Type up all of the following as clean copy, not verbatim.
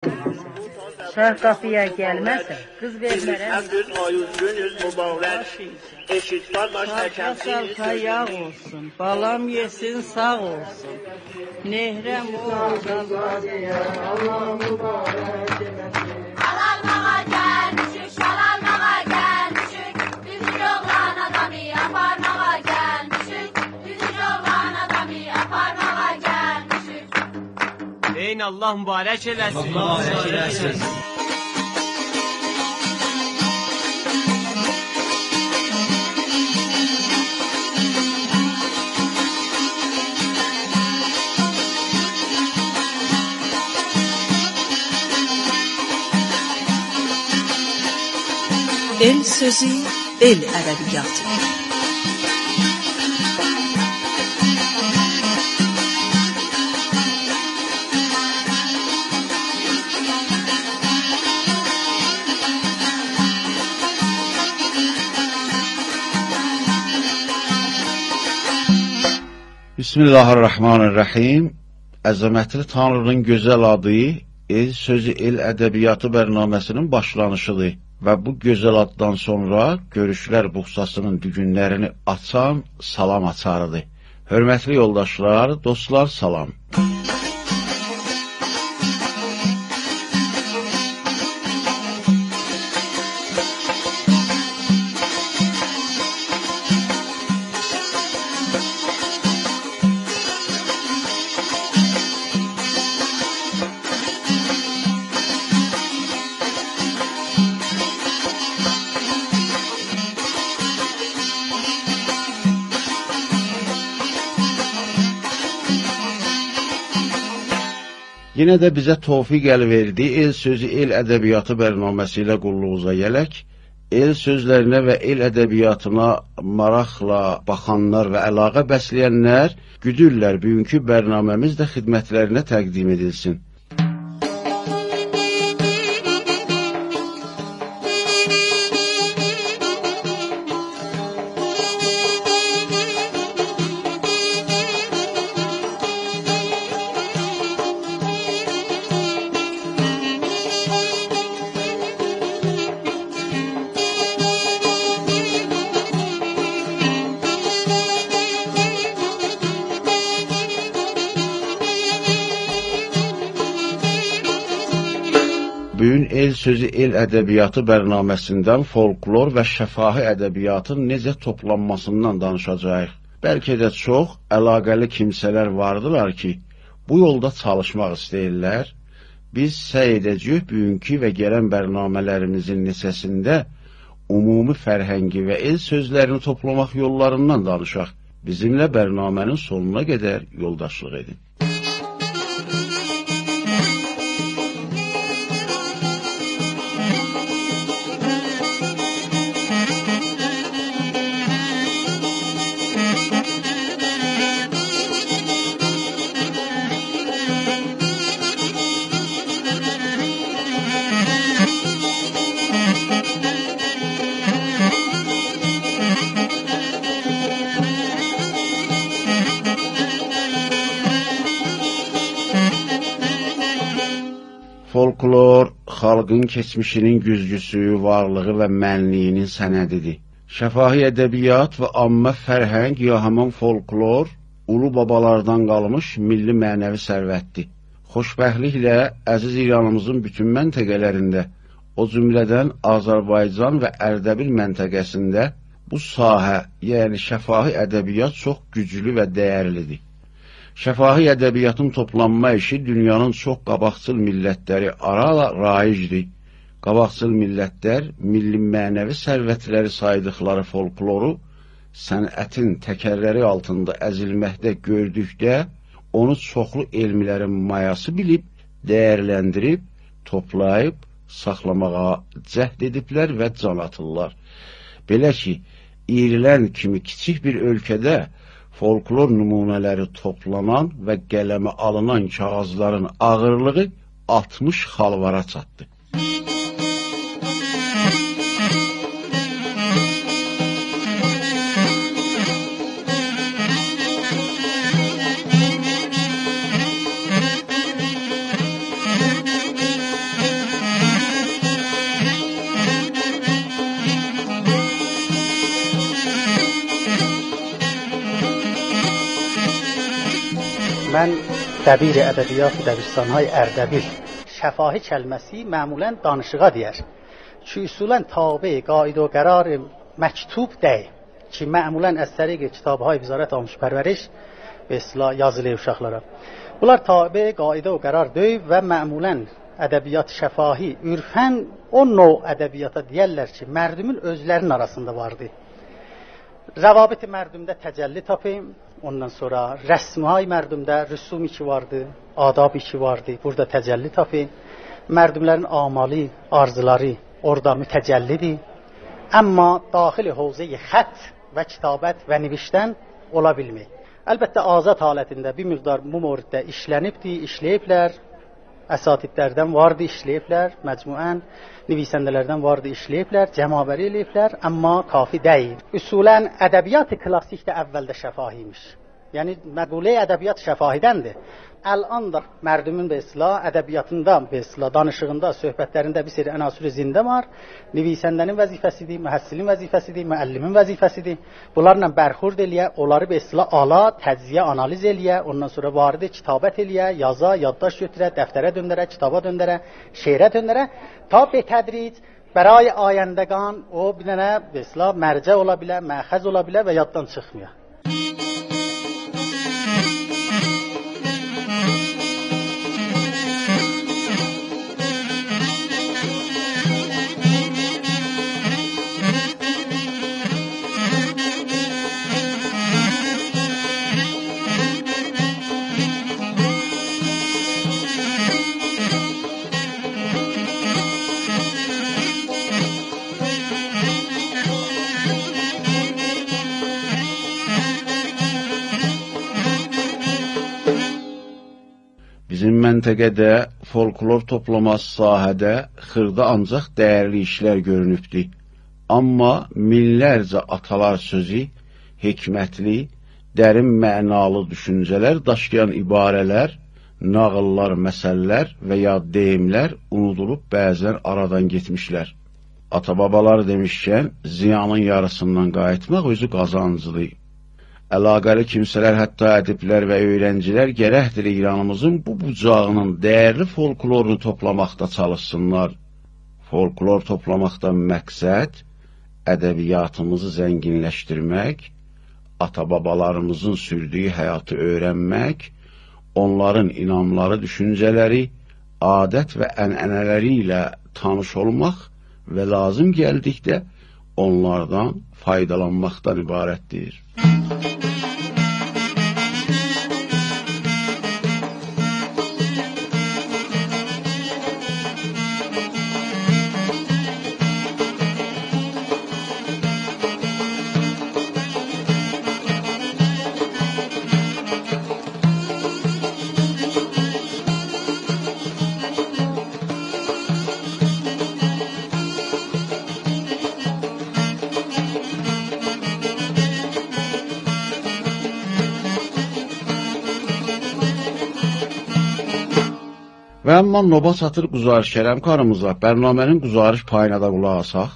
Şah qapıya gəlməsə, qız vermərəm. Əmrün ayuz günüz mübarək. Eşit qardaş Şahqasal xayaq olsun, balam yesin sağ olsun. Nehrəm olsun. Allah mübarək eləsin. Alanmağa gəlmişik, şalanmağa gəlmişik. Bizim oğlan adamı aparmağa gəlmişik. Bizim oğlan adamı aparmağa gəlmişik. Deyin Allah mübarək eləsin. Allah mübarək eləsin. El sözü, el ədəbiyyatı. Bismillahirrahmanirrahim. Əzəmətli Tanrının gözəl adı El Sözü El Ədəbiyyatı bərnaməsinin başlanışıdır və bu gözəl addan sonra görüşlər buxsasının düğünlərini açan salam açarıdır. Hörmətli yoldaşlar, dostlar, salam. Yine də bizə tövfiq əl verdi, El Sözü El Ədəbiyyatı bərnaməsi ilə qulluğuza gələk, el sözlərinə və el ədəbiyyatına maraqla baxanlar və əlaqə bəsləyənlər güdürlər, bugünkü bərnaməmiz də xidmətlərinə təqdim edilsin. Bugün El Sözü El Ədəbiyyatı bərnaməsindən folklor və şəfahi ədəbiyyatın necə toplanmasından danışacağıq. Bəlkə də çox əlaqəli kimsələr vardılar ki, bu yolda çalışmaq istəyirlər. Biz səy edəcəyik bugünkü və gələn bərnamələrimizin neçəsində ümumi fərhəngi və el sözlərini toplamaq yollarından danışaq. Bizimlə bərnamənin sonuna qədər yoldaşlıq edin. Folklor, xalqın keçmişinin güzgüsü, varlığı və mənliyinin sənədidir. Şəfahi ədəbiyyat və ammə fərhəng ya həmin folklor, ulu babalardan qalmış milli mənəvi sərvətdir. Xoşbəxtliklə əziz İranımızın bütün məntəqələrində, o cümlədən Azərbaycan və Ərdəbil məntəqəsində bu sahə, yəni şəfahi ədəbiyyat çox güclü və dəyərlidir. Şəfahi ədəbiyyatın toplanma işi dünyanın çox qabaqcıl millətləri arala raicdir. Qabaqcıl millətlər milli mənəvi sərvətləri saydıqları folkloru sənətin təkərləri altında əzilməkdə gördükdə onu çoxlu elmilərin mayası bilib, dəyərləndirib, toplayıb, saxlamağa cəhd ediblər və can atırlar. Belə ki, İrland kimi kiçik bir ölkədə folklor nümunələri toplanan və qələmə alınan kağızların ağırlığı 60 xalvara çatdı. Mən Dəbir Ədəbiyyat Dəbirstanhay Ərdəbil. Şəfahi kəlməsi məmulən danışığa deyər. Ki usulən tabe qaid və qərar məktub deyil. Ki məmulən az təriq kitabhay Vizarət Amuz Pərvəriş və İslah yazılı uşaqlara. Bunlar tabe qaid və qərar deyil və məmulən ədəbiyyat şəfahi ürfən o növ ədəbiyyata deyirlər ki, mərdumun özlərinin arasında vardı. Rəvabit mərdumda təcəlli tapayım. Ondan sonra rəsmay mərdumda rüsum iki vardı, adab iki vardı. Burada təcəlli tapayım. Mərdumların amalı, arzuları orada mütəcəllidir. Amma daxili havzəyi xətt və kitabət və nivişdən ola bilmir. Əlbəttə azad halətində bir miqdar bu mövriddə işlənibdir, işləyiblər. Əsatidlərdən vardı, işləyiblər, məcmuən nivisəndələrdən vardı, işləyiblər, cəmabəri eləyiblər, amma kafi deyil. Üsulən ədəbiyyat klassikdə əvvəldə şəfahiymiş. Yəni məqule ədəbiyyat şəfahidəndir. Əlan da mərdumun və islah ədəbiyyatında, və islah danışığında, söhbətlərində bir seri ənasürü zində var. Nivisəndənin vəzifəsidir, mühəssilin vəzifəsidir, müəllimin vəzifəsidir. Bunlarla bərxurd eləyə, onları və islah ala, təciyə, analiz eləyə, ondan sonra varidi kitabət eləyə, yaza, yaddaş götürə, dəftərə döndərə, kitaba döndərə, şeirə döndərə. Ta betədric, bəray ayəndəqan, o bir dənə və islah mərcə ola bilər, məxəz ola bilər və yaddan çıxmıyor. Bizim məntəqədə folklor toplaması sahədə xırda ancaq dəyərli işlər görünübdür. Amma minlərcə atalar sözü, hikmətli, dərin mənalı düşüncələr, daşıyan ibarələr, nağıllar, məsəllər və ya deyimlər unudulub bəzən aradan getmişlər. Ata-babalar demişkən, ziyanın yarısından qayıtmaq özü qazancıdır. Əlaqəli kimsələr, hətta ədiblər və öyrəncilər gərəkdir İranımızın bu bucağının dəyərli folklorunu toplamaqda çalışsınlar. Folklor toplamaqdan məqsəd ədəbiyyatımızı zənginləşdirmək, ata-babalarımızın sürdüyü həyatı öyrənmək, onların inamları, düşüncələri, adət və ənənələri ilə tanış olmaq və lazım gəldikdə onlardan faydalanmaqdan ibarətdir. Və amma noba çatır Quzarış Kərəm karımıza, bərnamənin Quzarış payına da qulaq asaq.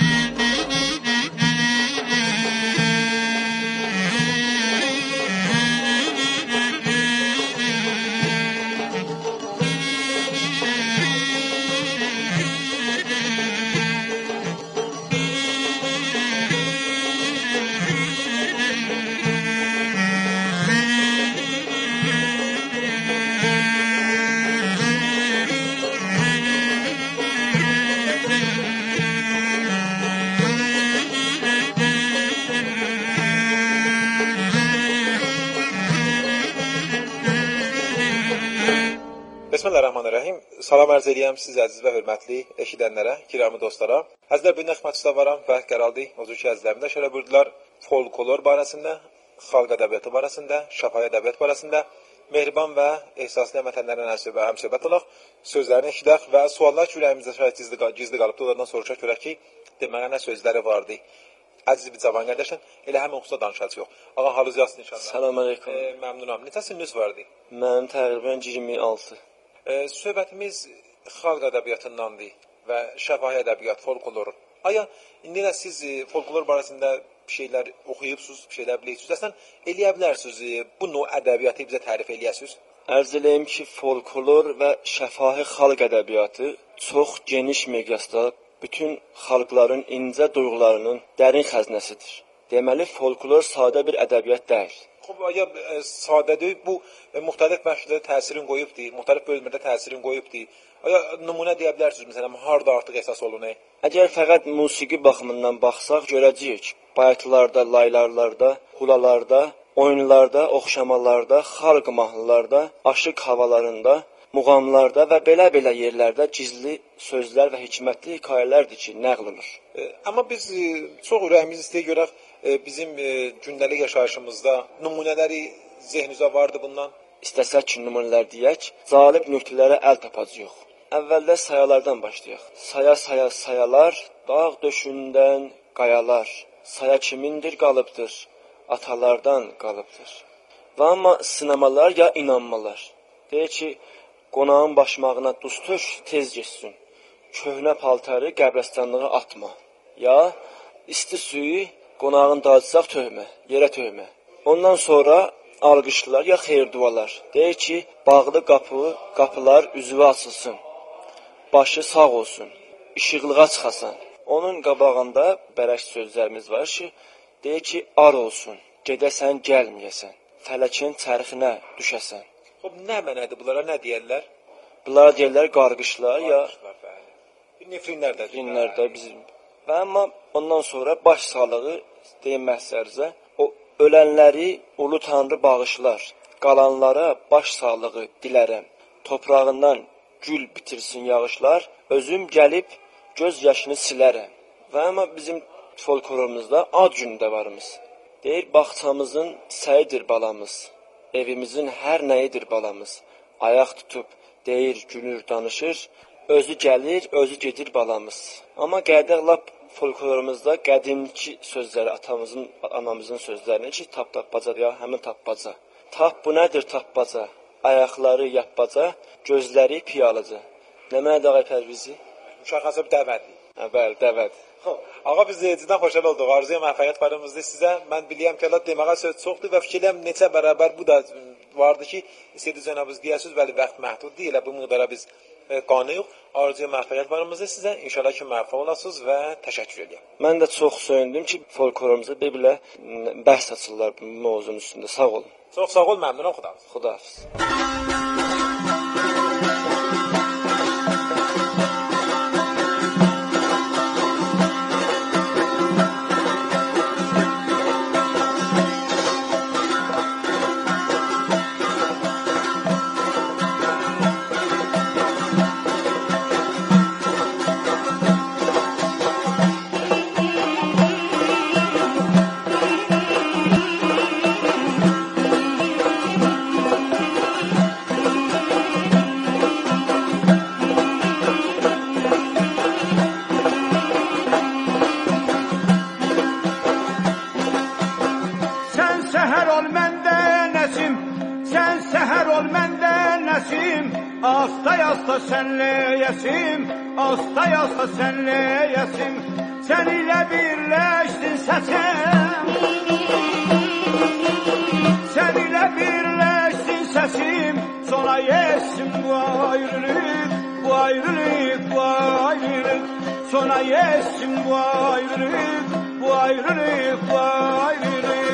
Bismillahirrahmanirrahim. Salam ərz edirəm siz əziz və hörmətli eşidənlərə, kirami dostlara. Əzizlər, bu gün xidmətçidə varam və qəraldi mövzu ki, əzizlərimdə şöyle buyurdular. Folklor barəsində, xalq ədəbiyyatı barəsində, şəfahi ədəbiyyat barəsində, mehriban və ehsaslı vətənlərin həmsöhbət olaq, sözlərini eşidək və suallar ki, ürəyimizdə şayət gizli qalıbdı, onlardan soruşaq görək ki, deməyə nə sözləri vardı. Əziz bir cavan qardaşın, elə həmin xüsusa danışacaq. Ağa, halınız yazsın inşallah. Salam əleykum. Məmnunam. Neçə sininiz vardı? Mənim təqribən 26. Söhbətimiz xalq ədəbiyyatındandır və şəfahi ədəbiyyat, folklor. Aya, indi də siz folklor barəsində bir şeylər oxuyubsunuz, bir şeylər bilirsiniz. Əslən eləyə bilərsiniz bu növ ədəbiyyatı bizə tərif eləyəsiniz. Ərz eləyim ki, folklor və şəfahi xalq ədəbiyyatı çox geniş miqyasda bütün xalqların incə duyğularının dərin xəzinəsidir. Deməli, folklor sadə bir ədəbiyyat deyil. Ya sadədir, bu müxtəlif bəxşlərdə təsirin qoyubdur, müxtəlif bölmədə təsirin qoyubdur. Ya nümunə deyə bilərsiniz, məsələn, harda artıq əsas olunur? Əgər fəqət musiqi baxımından baxsaq, görəcəyik. Bayatlarda, laylarlarda, hulalarda, oyunlarda, oxşamalarda, xalq mahnılarda, aşıq havalarında, muğamlarda və belə-belə yerlərdə gizli sözlər və hikmətli hekayələrdir ki, nəql olur. Amma biz çox ürəyimiz istəyə görək, bizim gündəlik yaşayışımızda nümunələri zehninizə vardı bundan? İstəsək ki, nümunələr deyək, cəlib nöqtələrə əl tapacağıq. Əvvəldə sayalardan başlayaq. Saya-saya sayalar, dağ döşündən qayalar. Saya kimindir qalıbdır, atalardan qalıbdır. Və amma sinemalar ya inanmalar. Deyir ki, qonağın başmağına duz tök, tez geçsin. Köhnə paltarı qəbrəstanlığa atma. Ya isti suyu qonağın dacısaq töhmə, yerə töhmə. Ondan sonra alqışlar ya xeyirdualar. Deyir ki, bağlı qapılar üzvə açılsın. Başı sağ olsun, işıqlığa çıxasan. Onun qabağında bərək sözlərimiz var ki, deyir ki, ar olsun, gedəsən, gəlməyəsən, fələkin çərxinə düşəsən. Nə mənədir bunlara, nə deyərlər? Bunlara deyərlər qarqışlar ya nefrinlərdə bizim. Və amma ondan sonra baş sağlığı deyilməzsərzə, o ölənləri ulu tanrı bağışlar, qalanlara baş sağlığı dilərəm, toprağından gül bitirsin yağışlar, özüm gəlib göz yaşını silərəm. Və amma bizim folklorumuzda ad günündə varımız. Deyir, bağçamızın çiçəyidir balamız, evimizin hər nəyidir balamız. Ayaq tutub, deyir, gülür, danışır, özü gəlir, özü gedir balamız. Amma qədər lap folklorumuzda qədimki sözləri, atamızın, anamızın sözlərini ki, tap-tapbaca ya, həmin tapbaca. Tap bu nədir tapbaca? Ayaqları yapbaca, gözləri piyalıca. Nə mənədir Ağay Pərvizi? Müşəxəsə bir dəvətdir. Bəli, dəvət. Ağa, biz ciddən xoşal olduq. Arzuya məfəyyət varımızdır sizə. Mən biliyəm ki, Allah deməyə söz çoxdur və fikirləm neçə bərabər bu da vardı ki, istədiyi cənabınız deyəsiniz, bəli, vaxt məhdud deyil. Bu miqdara biz qanıyıq. Arzuya məfəyyət varımızdır sizə. İnşallah ki, məvfəq olasınız və təşəkkür edirəm. Mən də çox söyündüm ki, folklorumuza belə bəhs açırlar bu mövzunun üstündə. Sağ olun. Çox sağ ol, məmnunam. Xudahafiz. Xudahafiz. Asta senle yesim, asta yasta senle yesim, sen ile birleştin sesim. Sen ile birleştin sesim, sonra yesim bu ayrılık, bu ayrılık, bu ayrılık. Sonra yesim bu ayrılık, bu ayrılık, bu ayrılık.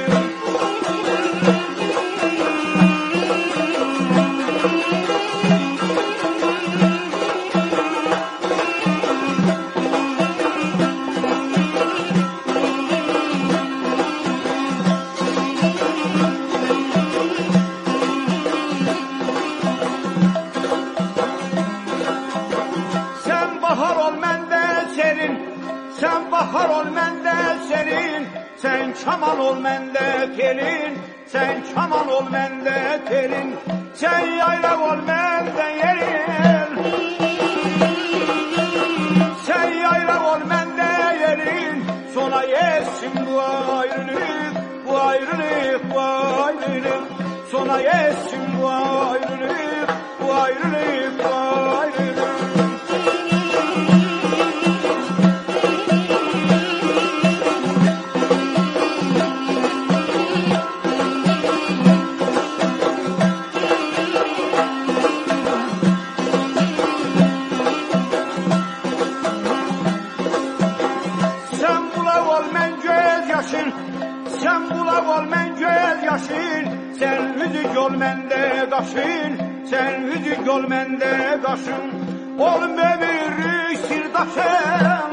Bahar ol məndə senin, sen çaman ol məndə telin, sen çaman ol məndə telin, sen yaylaq ol məndə yerin. Sen yaylaq ol məndə yerin, sonra yesin bu ayrılık, bu ayrılık, bu ayrılık. Sonra yesin bu ayrılık, bu ayrılık, bu ayrılık. ol məndə qaşın, sən üzük ol məndə qaşın. Olma bir sirdaşım,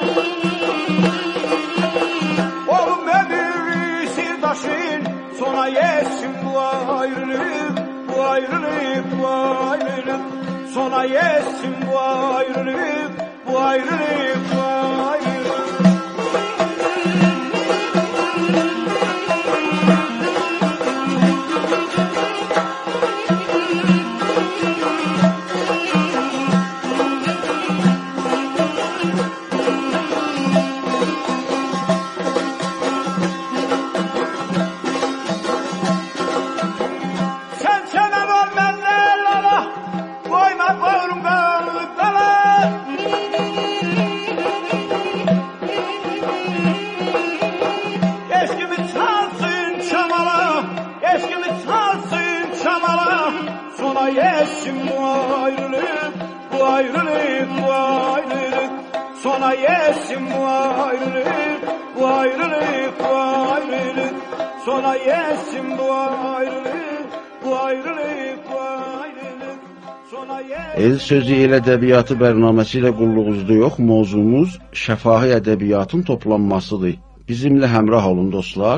olma bir sirdaşın. Sona yesin bu ayrılık, bu ayrılık, bu ayrılık. Sona yesin bu ayrılık, bu ayrılık, bu ayrılık. Yesin bu ayrılık, bu ayrılık, bu ayrılık. Sona yesin bu ayrılık, bu ayrılık, bu ayrılık. Sona yesin bu ayrılık, bu ayrılık, bu ayrılık. Sona yesin. El Sözü El Ədəbiyyatı bərnaməsi ilə qulluğunuzda yox, mövzumuz şəfahi ədəbiyyatın toplanmasıdır. Bizimlə həmrah olun dostlar.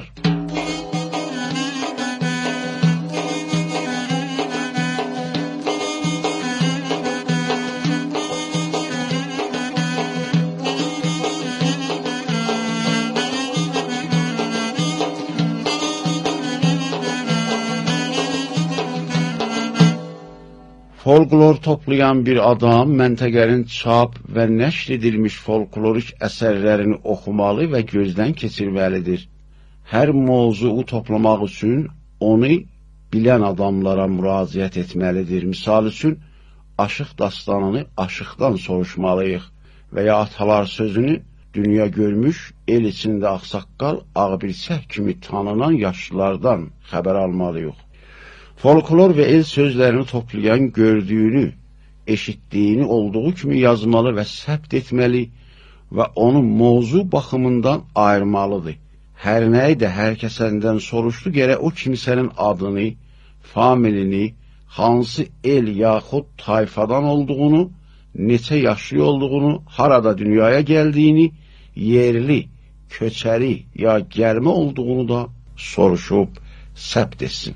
Folklor toplayan bir adam məntəqənin çap və nəşr edilmiş folklorik əsərlərini oxumalı və gözdən keçirməlidir. Hər mövzuu toplamaq üçün onu bilən adamlara müraciət etməlidir. Misal üçün, Aşıq dastanını aşıqdan soruşmalıyıq və ya Atalar sözünü dünya görmüş, el içində ağsaqqal, ağbirçək kimi tanınan yaşlılardan xəbər almalıyıq. Folklor və el sözlərini toplayan gördüyünü, eşitdiyini olduğu kimi yazmalı və səbt etməli və onu mövzu baxımından ayırmalıdır. Hər nəyi də hər kəsəndən soruşdu, gərək o kimsənin adını, familini, hansı el yaxud tayfadan olduğunu, neçə yaşlı olduğunu, harada dünyaya gəldiyini, yerli, köçəri ya gəlmə olduğunu da soruşub səbt etsin.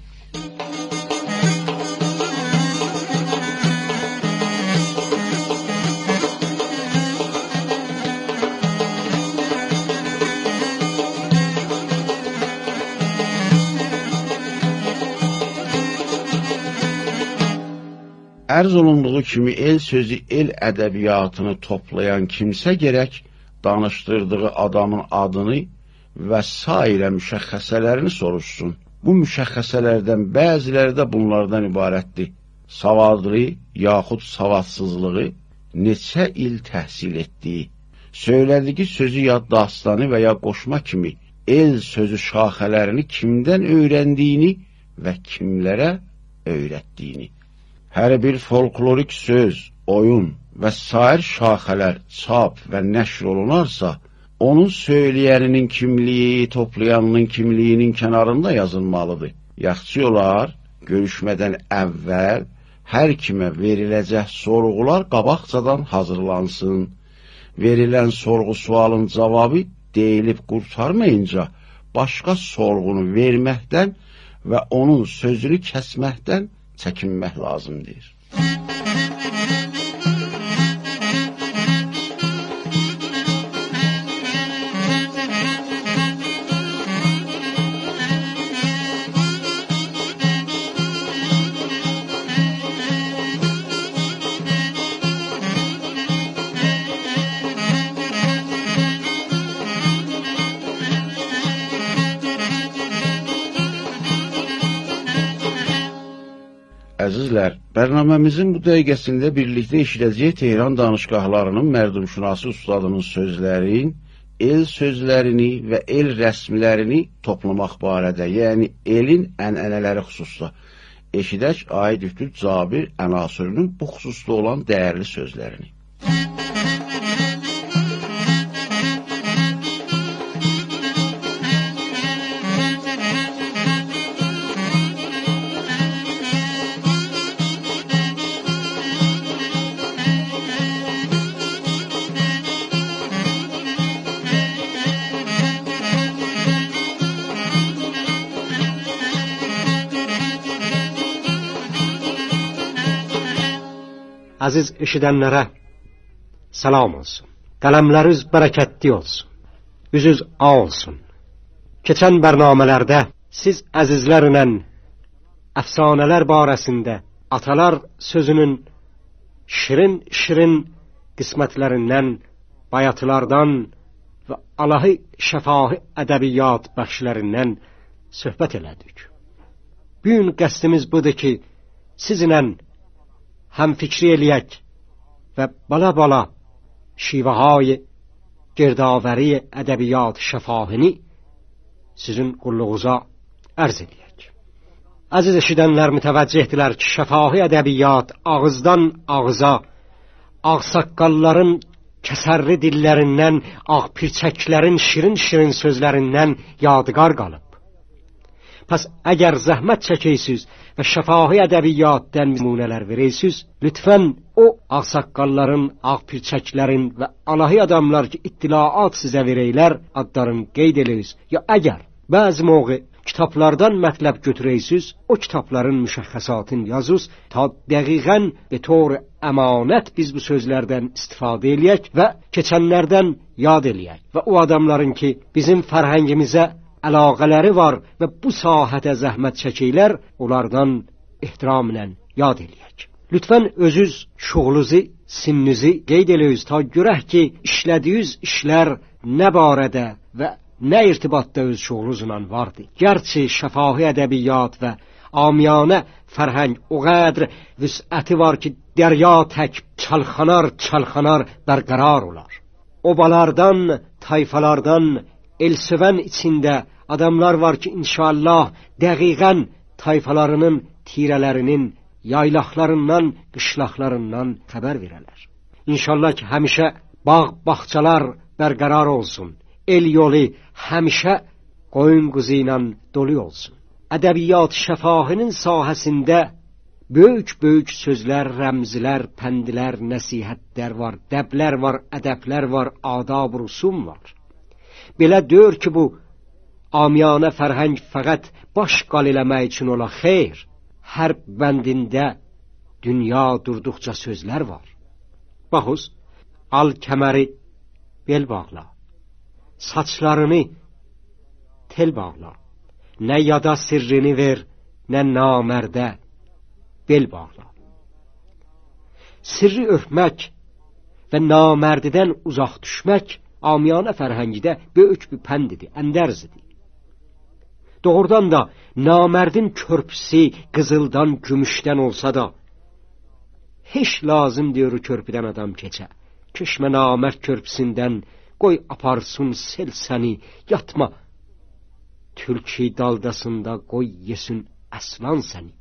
Ərz olunduğu kimi el sözü el ədəbiyyatını toplayan kimsə gərək danışdırdığı adamın adını və sairə müşəxxəsələrini soruşsun. Bu müşəxxəsələrdən bəziləri də bunlardan ibarətdir. Savadlı yaxud savadsızlığı, neçə il təhsil etdiyi, söylədiyi sözü ya dastanı və ya qoşma kimi el sözü şaxələrini kimdən öyrəndiyini və kimlərə öyrətdiyini. Hər bir folklorik söz, oyun və sair şaxələr çap və nəşr olunarsa, onun söyləyəninin kimliyi, toplayanının kimliyinin kənarında yazılmalıdır. Yaxşı olar, görüşmədən əvvəl hər kimə veriləcək sorğular qabaqcadan hazırlansın. Verilən sorğu-sualın cavabı deyilib qurtarmayınca, başqa sorğunu verməkdən və onun sözünü kəsməkdən çəkinmək lazımdır. Əzizlər, bərnaməmizin bu dəqiqəsində birlikdə eşidəcək Tehran danışqahlarının mərdumşünası ustadının sözlərin, el sözlərini və el rəsmlərini toplamaq barədə, yəni elin ənənələri xüsusda eşidək Aid Ühdüd Cabir ənasırının bu xüsusda olan dəyərli sözlərini. Əziz eşidənlərə salam olsun. Qələmləriniz bərəkətli olsun. Üzünüz ağ olsun. Keçən bərnamələrdə siz əzizlərlə əfsanələr barəsində atalar sözünün şirin qismətlərindən, bayatılardan və alahi şəfahi ədəbiyyat bəxşlərindən söhbət elədik. Bu gün qəsdimiz budur ki, sizinlə həm fikri eləyək və bala şivəhay girdavəri ədəbiyyat şəfahini sizin qulluğuza ərz edək. Əziz eşidənlər mütəvəccihdirlər ki, şəfahi ədəbiyyat ağızdan ağıza, ağsaqqalların kəsərli dillərindən, ağpirçəklərin şirin sözlərindən yadigar qalıb. Pəs əgər zəhmət çəkəysiniz və şəfahi ədəbiyyatdan nümunələr verəysiniz, lütfən o ağsaqqalların, ağpirçəklərin və alahi adamlar ki, ittilaat sizə verəylər, adlarını qeyd eləyiz. Ya əgər bəzi mövqe kitablardan mətləb götürəysiniz, o kitabların müşəxxəsatını yazınız, ta dəqiqən və tor əmanət biz bu sözlərdən istifadə eləyək və keçənlərdən yad eləyək. Və o adamların ki, bizim fərhəngimizə əlaqələri var və bu sahədə zəhmət çəkirlər, onlardan ehtiramla yad eləyək. Lütfən özünüz şuğlunuzu, sinnizi qeyd eləyiz, ta görək ki, işlədiyiniz işlər nə barədə və nə irtibatda öz şuğlunuzla vardı. Gerçi şəfahi ədəbiyyat və amiyanə fərhəng o qədr vüsəti var ki, dərya tək çalxanar bərqərar olar. Obalardan, tayfalardan, elsövən içində adamlar var ki, inşallah dəqiqən tayfalarının, tirələrinin, yaylaqlarından, qışlaqlarından xəbər verələr. İnşallah ki, həmişə bağ-bağçalar bərqərar olsun. El yolu həmişə qoyun quzu ilə dolu olsun. Ədəbiyyat şəfahinin sahəsində böyük sözlər, rəmzlər, pəndilər, nəsihətlər var, dəblər var, ədəblər var, adab, rusum var. Belə deyir ki, bu amiyanə fərhəng fəqət baş qal eləmək üçün ola xeyr. Hər bəndində dünya durduqca sözlər var. Baxız, al kəməri bel bağla, saçlarını tel bağla, nə yada sirrini ver, nə namərdə bel bağla. Sirri öpmək və namərdidən uzaq düşmək amiyanə fərhəngidə böyük bir pəndidir, əndərzidir. Doğrudan da namərdin körpüsü qızıldan, gümüşdən olsa da, heç lazım deyir o körpüdən adam keçə. Keçmə namərd körpüsündən, qoy aparsın sel səni, yatma tülki daldasında, qoy yesin əslan səni.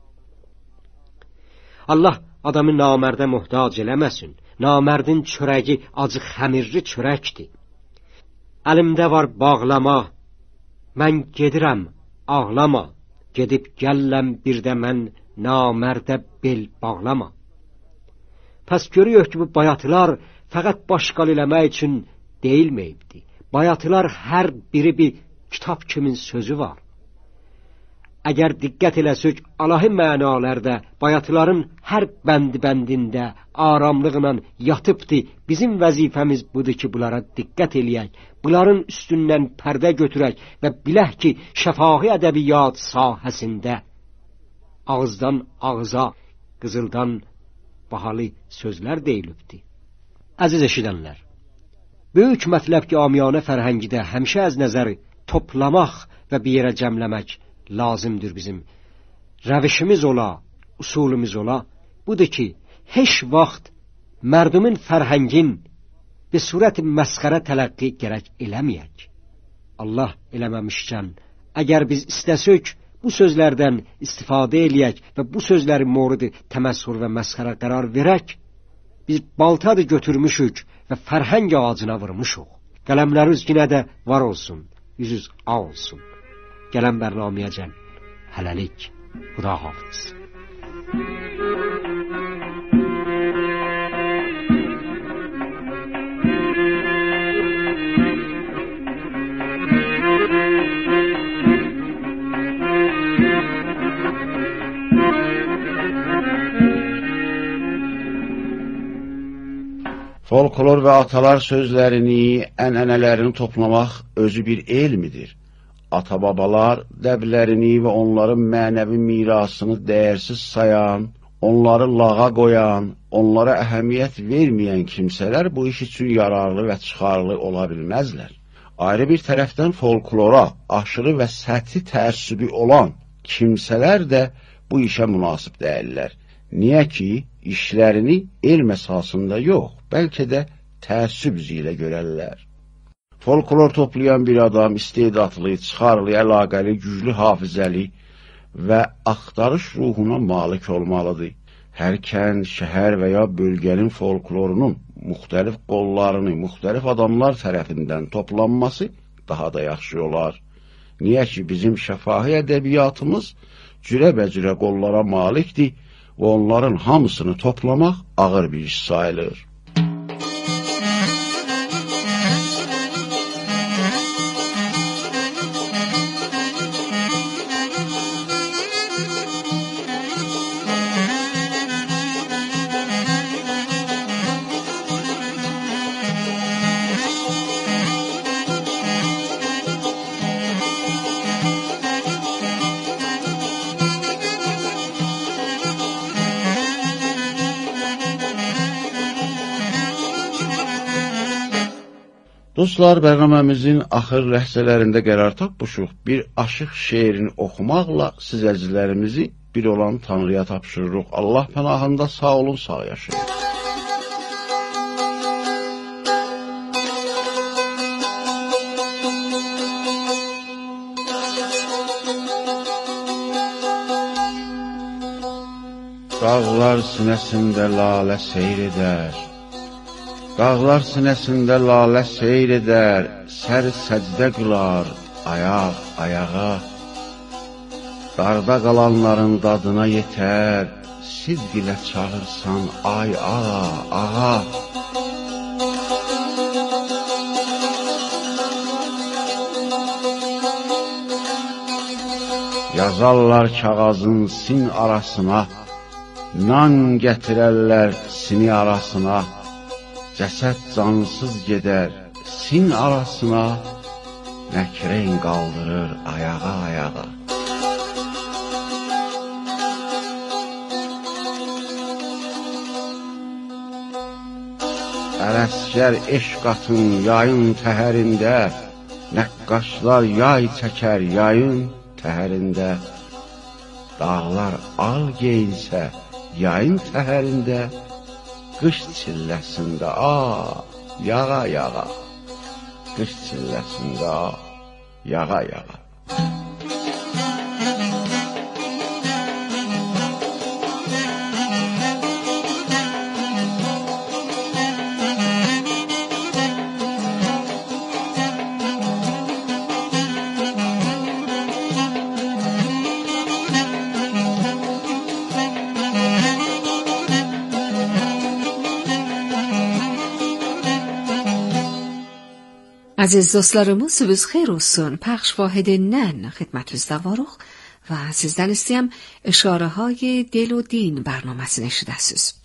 Allah adamı namərdə muhtac eləməsin. Namərdin çörəyi acı xəmirli çörəkdir. Əlimdə var bağlama, mən gedirəm ağlama, gedib gəlləm bir də mən namərdə bel bağlama. Pəs görüyor ki, bu bayatılar fəqət başqal eləmək üçün deyilməyibdi. Bayatılar hər biri bir kitab kimin sözü var. Əgər diqqət eləsək, alahi mənalərdə bayatıların hər bəndində aramlıqla yatıbdı. Bizim vəzifəmiz budur ki, bunlara diqqət eləyək, bunların üstündən pərdə götürək və bilək ki, şəfahi ədəbiyyat sahəsində ağızdan ağıza, qızıldan bahalı sözlər deyilibdi. Əziz eşidənlər, böyük mətləb ki, amiyanə fərhəngidə həmişə az nəzəri toplamaq və bir yerə cəmləmək lazımdır bizim. Rəvişimiz ola, usulümüz ola, budur ki, heç vaxt mərdumun fərhəngin bir surət məsxərə tələqqi gərək eləməyək. Allah eləməmişkən, əgər biz istəsək, bu sözlərdən istifadə eləyək və bu sözlərin moridi təməssür və məsxərə qərar verək, biz baltadı götürmüşük və fərhəng ağacına vurmuşuq. Qələmləriniz yenə də var olsun, yüzünüz ağ olsun. Gələn bərnaməyəcən, hələlik, Xuda hafız. Folklor və atalar sözlərini, ənənələrini toplamaq özü bir elmidir. Ata-babalar dəblərini və onların mənəvi mirasını dəyərsiz sayan, onları lağa qoyan, onlara əhəmiyyət verməyən kimsələr bu iş üçün yararlı və çıxarlı ola bilməzlər. Ayrı bir tərəfdən folklora aşırı və səthi təəssübü olan kimsələr də bu işə münasib deyirlər. Niyə ki, işlərini elm əsasında yox, bəlkə də təəssüb ilə görərlər. Folklor toplayan bir adam istedadlı, çıxarlı, əlaqəli, güclü hafizəli və axtarış ruhuna malik olmalıdır. Hər kənd, şəhər və ya bölgənin folklorunun müxtəlif qollarını müxtəlif adamlar tərəfindən toplanması daha da yaxşı olar. Niyə ki, bizim şəfahi ədəbiyyatımız cürəbəcürə qollara malikdir və onların hamısını toplamaq ağır bir iş sayılır. Dostlar, bərnaməmizin axır ləhzələrində qərar tapmışıq. Bir aşıq şeirini oxumaqla siz əzizlərimizi bir olan Tanrıya tapşırırıq. Allah pənahında sağ olun, sağ yaşayın. Dağlar sinəsində lalə seyr edər. Dağlar sinəsində lalə seyr edər, sər səcdə qılar, ayaq ayağa. Darda qalanların dadına yetər, sidq ilə çağırsan, ay ağa, ağa. Yazarlar kağızın sin arasına, nan gətirərlər sini arasına. Cəsəd cansız gedər sin arasına, nəkreyn qaldırır ayağa ayağa. Ələskər eşq atın yayın təhərində, nəqqaşlar yay çəkər yayın təhərində. Dağlar al geyinsə yayın təhərində, qış çilləsində yağa yağa. Qış çilləsində yağa yağa. Aziz dostlarımız, siz xeyir olsun. پخش واحد نن خدمتتون دواروخ و sizden istəyəm işarəهای dil و din برنامəsini eşidəsiniz.